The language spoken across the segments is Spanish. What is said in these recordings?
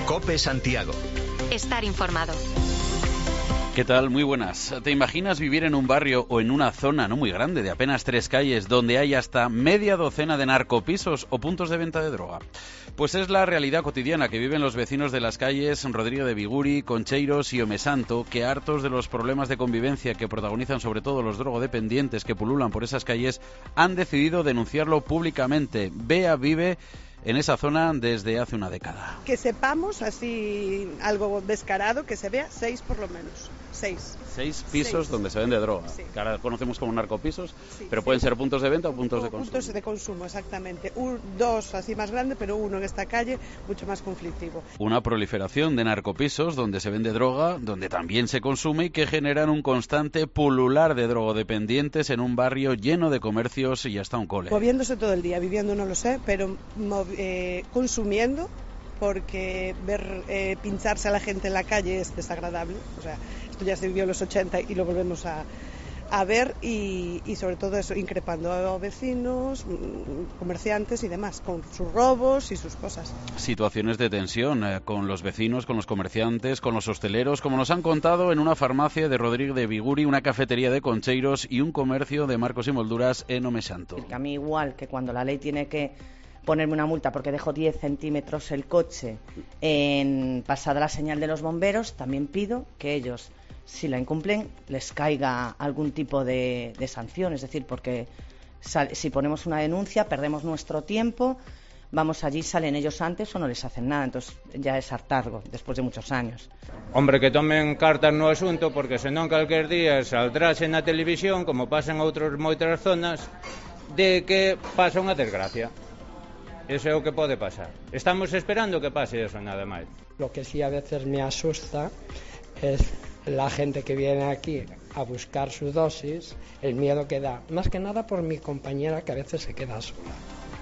COPE Santiago. Estar informado. ¿Qué tal? Muy buenas. ¿Te imaginas vivir en un barrio o en una zona no muy grande, de apenas 3 calles, donde hay hasta media docena de narcopisos o puntos de venta de droga? Pues es la realidad cotidiana que viven los vecinos de las calles Rodrigo de Biguri, Concheiros y Omesanto, que hartos de los problemas de convivencia que protagonizan sobre todo los drogodependientes que pululan por esas calles, han decidido denunciarlo públicamente. Bea vive en esa zona desde hace una década. Que sepamos, así algo descarado, que se vea 6 por lo menos. 6 pisos donde se vende droga, sí. Que ahora conocemos como narcopisos, sí, pero pueden ser puntos de venta o puntos de consumo. Puntos de consumo, exactamente. 2 así más grandes, pero uno en esta calle mucho más conflictivo. Una proliferación de narcopisos donde se vende droga, donde también se consume y que generan un constante pulular de drogodependientes en un barrio lleno de comercios y hasta un cole. Moviéndose todo el día, viviendo no lo sé, pero consumiendo, porque ver pincharse a la gente en la calle es desagradable. O sea, esto ya se vivió en los 80 y lo volvemos a ver y sobre todo eso, increpando a vecinos, comerciantes y demás, con sus robos y sus cosas. Situaciones de tensión con los vecinos, con los comerciantes, con los hosteleros, como nos han contado en una farmacia de Rodrigo de Biguri, una cafetería de Concheiros y un comercio de marcos y molduras en Omesanto. A mí igual que cuando la ley tiene que ponerme una multa porque dejo 10 centímetros el coche en pasada la señal de los bomberos, también pido que ellos, si la incumplen, les caiga algún tipo de sanción. Es decir, porque si ponemos una denuncia, perdemos nuestro tiempo, vamos allí, salen ellos antes o no les hacen nada. Entonces ya es hartargo, después de muchos años. Hombre, que tomen cartas no asunto, porque senón calquer día saldrás na televisión, como pasa en moitas zonas, de que pasa unha desgracia. Eso é o que pode pasar. Estamos esperando que pase eso, nada máis. Lo que sí a veces me asusta es la gente que viene aquí a buscar su dosis, el miedo que da. Más que nada por mi compañera, que a veces se queda sola.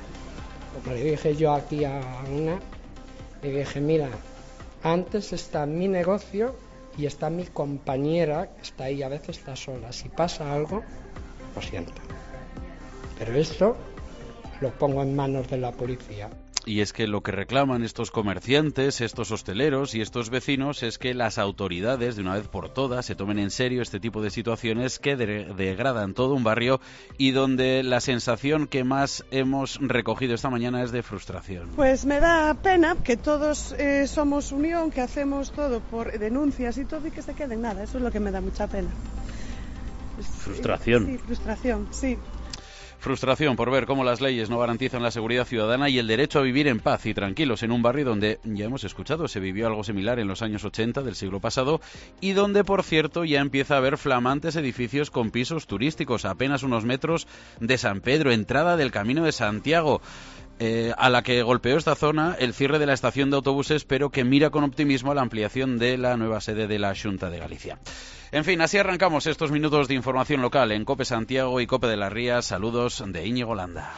Como le dije yo aquí a una, le dije, mira, antes está mi negocio y está mi compañera, que está ahí, a veces está sola. Si pasa algo, lo siento. Pero esto lo pongo en manos de la policía. Y es que lo que reclaman estos comerciantes, estos hosteleros y estos vecinos es que las autoridades, de una vez por todas, se tomen en serio este tipo de situaciones que degradan todo un barrio y donde la sensación que más hemos recogido esta mañana es de frustración. Pues me da pena que todos somos unión, que hacemos todo por denuncias y todo y que se quede en nada. Eso es lo que me da mucha pena. Frustración. Sí, frustración, sí. Frustración por ver cómo las leyes no garantizan la seguridad ciudadana y el derecho a vivir en paz y tranquilos en un barrio donde, ya hemos escuchado, se vivió algo similar en los años 80 del siglo pasado y donde, por cierto, ya empieza a haber flamantes edificios con pisos turísticos a apenas unos metros de San Pedro, entrada del Camino de Santiago. A la que golpeó esta zona el cierre de la estación de autobuses, pero que mira con optimismo a la ampliación de la nueva sede de la Xunta de Galicia. En fin, así arrancamos estos minutos de información local en COPE Santiago y COPE de las Rías. Saludos de Íñigo Landa.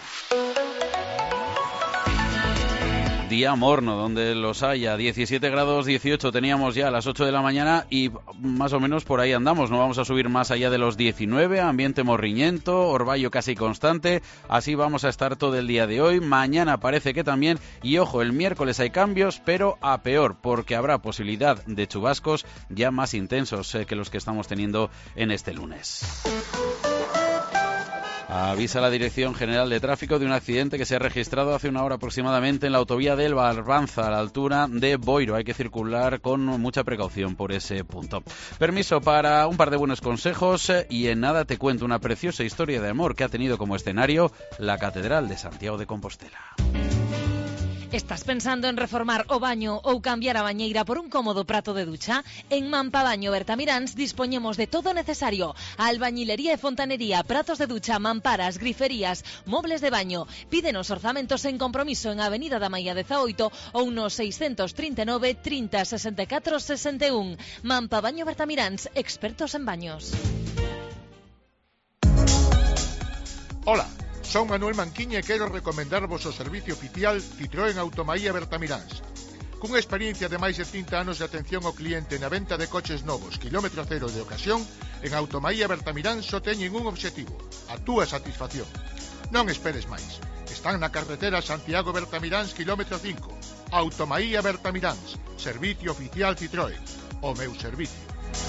Día morno, donde los haya, 17 grados 18 teníamos ya a las 8 de la mañana y más o menos por ahí andamos, no vamos a subir más allá de los 19, ambiente morriñento, orvallo casi constante, así vamos a estar todo el día de hoy, mañana parece que también, y ojo, el miércoles hay cambios, pero a peor, porque habrá posibilidad de chubascos ya más intensos que los que estamos teniendo en este lunes. Avisa la Dirección General de Tráfico de un accidente que se ha registrado hace una hora aproximadamente en la autovía del Barbanza, a la altura de Boiro. Hay que circular con mucha precaución por ese punto. Permiso para un par de buenos consejos y en nada te cuento una preciosa historia de amor que ha tenido como escenario la Catedral de Santiago de Compostela. Estás pensando en reformar o baño ou cambiar a bañeira por un cómodo prato de ducha? En Mampabaño Bertamiráns dispoñemos de todo necesario: albañilería e fontanería, pratos de ducha, mamparas, griferías, mobles de baño. Pídenos orzamentos en compromiso en Avenida da Maia 18 ou no 639 30 64 61. Mampabaño Bertamiráns, expertos en baños. Hola. Son Manuel Manquiña e quero recomendarvos o servicio oficial Citroën Automaía Bertamiráns. Cunha experiencia de máis de 30 anos de atención ao cliente na venta de coches novos, kilómetro cero de ocasión, en Automaía Bertamiráns só teñen un obxectivo: a túa satisfacción. Non esperes máis. Están na carretera Santiago Bertamiráns, kilómetro 5. Automaía Bertamiráns, servicio oficial Citroën, o meu servicio.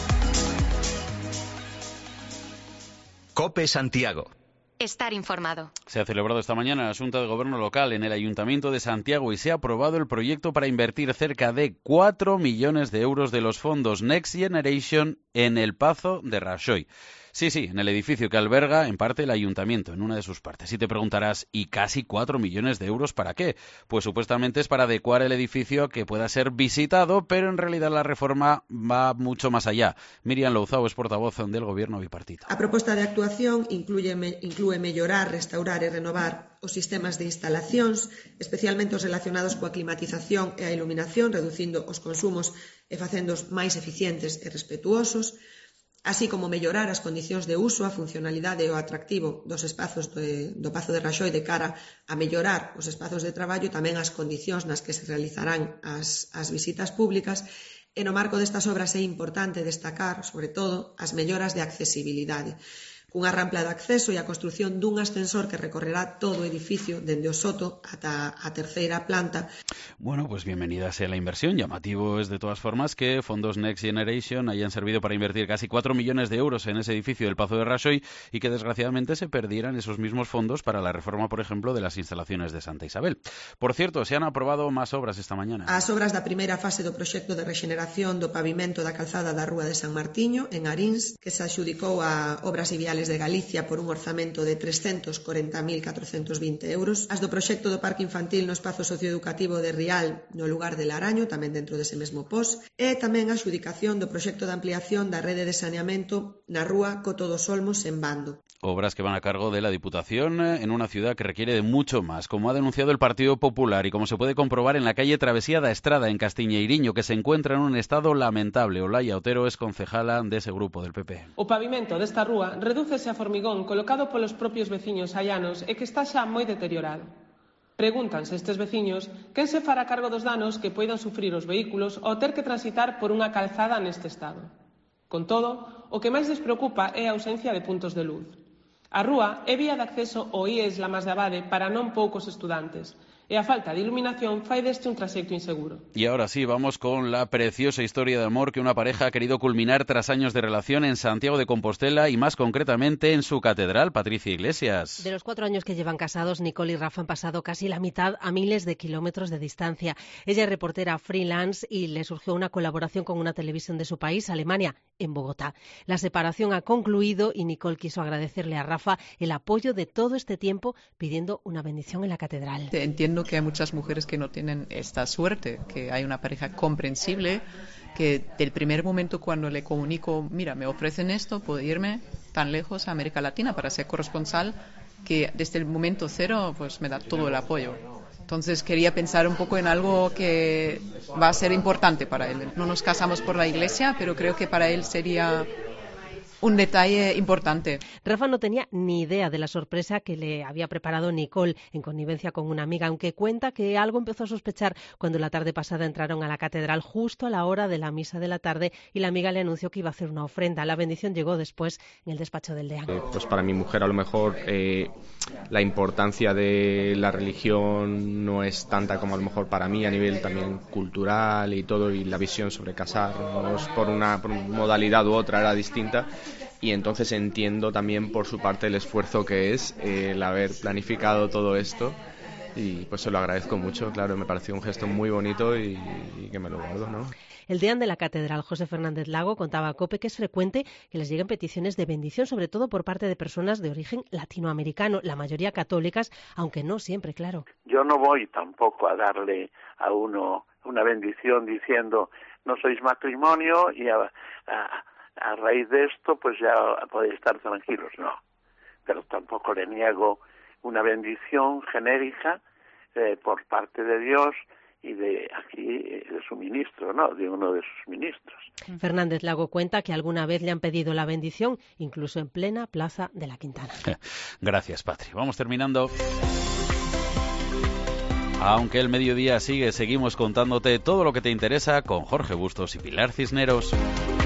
COPE Santiago. Estar informado. Se ha celebrado esta mañana la Junta de Gobierno Local en el Ayuntamiento de Santiago y se ha aprobado el proyecto para invertir cerca de 4 millones de euros de los fondos Next Generation en el Pazo de Rajoy. Sí, en el edificio que alberga en parte el ayuntamiento, en una de sus partes. Y te preguntarás, ¿y casi 4 millones de euros para qué? Pues supuestamente es para adecuar el edificio a que pueda ser visitado, pero en realidad la reforma va mucho más allá. Miriam Louzao es portavoz del Gobierno bipartito. A proposta de actuación inclúe mellorar, restaurar e renovar os sistemas de instalacións, especialmente os relacionados coa climatización e a iluminación, reducindo os consumos e facéndoos máis eficientes e respetuosos, así como mellorar as condicións de uso, a funcionalidade e o atractivo dos espazos do Pazo de Rajoy de cara a mellorar os espazos de traballo e tamén as condicións nas que se realizarán as visitas públicas. E no marco destas obras é importante destacar, sobre todo, as melloras de accesibilidade, cunha rampla de acceso e a construción dun ascensor que recorrerá todo o edificio dende o soto ata a terceira planta. Bueno, pues bienvenida sea la inversión. Llamativo es de todas formas que fondos Next Generation hayan servido para invertir casi 4 millones de euros en ese edificio del Pazo de Rajoy y que desgraciadamente se perdieran esos mismos fondos para la reforma, por ejemplo, de las instalaciones de Santa Isabel. Por cierto, se han aprobado más obras esta mañana. As obras da primeira fase do proxecto de rexeneración do pavimento da calzada da Rúa de San Martiño, en Arins, que se adxudicou a Obras Viales de Galicia por un orzamento de 340.420 euros, as do proxecto do Parque Infantil no espazo socioeducativo de Rial no lugar de Laraño, tamén dentro dese mesmo pos, e tamén a adxudicación do proxecto de ampliación da rede de saneamento na Rúa Coto dos Olmos en Bando. Obras que van a cargo de la Diputación en una ciudad que requiere de mucho más, como ha denunciado el Partido Popular y como se puede comprobar en la calle Travesía da Estrada, en Castiñeiriño, que se encuentra en un estado lamentable. Olaya Otero es concejala de ese grupo del PP. O pavimento desta rúa redúcese a formigón colocado polos propios veciños haianos e que está xa moi deteriorado. Pregúntanse estes veciños quen se fará cargo dos danos que poidan sufrir os vehículos ao ter que transitar por unha calzada neste estado. Con todo, o que máis les preocupa é a ausencia de puntos de luz. A rúa é vía de acceso ao IES Lamas de Abade para non poucos estudantes, e a falta de iluminación fai deste un trayecto inseguro. Y ahora sí, vamos con la preciosa historia de amor que una pareja ha querido culminar tras años de relación en Santiago de Compostela y más concretamente en su catedral. Patricia Iglesias. De los 4 años que llevan casados, Nicole y Rafa han pasado casi la mitad a miles de kilómetros de distancia. Ella es reportera freelance y le surgió una colaboración con una televisión de su país, Alemania, en Bogotá. La separación ha concluido y Nicole quiso agradecerle a Rafa el apoyo de todo este tiempo pidiendo una bendición en la catedral. Entiendo que hay muchas mujeres que no tienen esta suerte, que hay una pareja comprensible, que del primer momento cuando le comunico, mira, me ofrecen esto, puedo irme tan lejos a América Latina para ser corresponsal, que desde el momento cero pues me da todo el apoyo. Entonces quería pensar un poco en algo que va a ser importante para él. No nos casamos por la iglesia, pero creo que para él sería un detalle importante. Rafa no tenía ni idea de la sorpresa que le había preparado Nicole en connivencia con una amiga, aunque cuenta que algo empezó a sospechar cuando la tarde pasada entraron a la catedral justo a la hora de la misa de la tarde y la amiga le anunció que iba a hacer una ofrenda. La bendición llegó después en el despacho del deán. Pues para mi mujer a lo mejor la importancia de la religión no es tanta como a lo mejor para mí a nivel también cultural y todo, y la visión sobre casarnos por una modalidad u otra era distinta. Y entonces entiendo también por su parte el esfuerzo que es el haber planificado todo esto y pues se lo agradezco mucho, claro, me pareció un gesto muy bonito y que me lo guardo, ¿no? El deán de la catedral, José Fernández Lago, contaba a COPE que es frecuente que les lleguen peticiones de bendición, sobre todo por parte de personas de origen latinoamericano, la mayoría católicas, aunque no siempre, claro. Yo no voy tampoco a darle a uno una bendición diciendo no sois matrimonio y a raíz de esto pues ya podéis estar tranquilos, no. Pero tampoco le niego una bendición genérica por parte de Dios y de aquí de su ministro, ¿no? De uno de sus ministros. Fernández Lago cuenta que alguna vez le han pedido la bendición, incluso en plena plaza de la Quintana. Gracias, Patri. Vamos terminando. Aunque el mediodía sigue, seguimos contándote todo lo que te interesa con Jorge Bustos y Pilar Cisneros.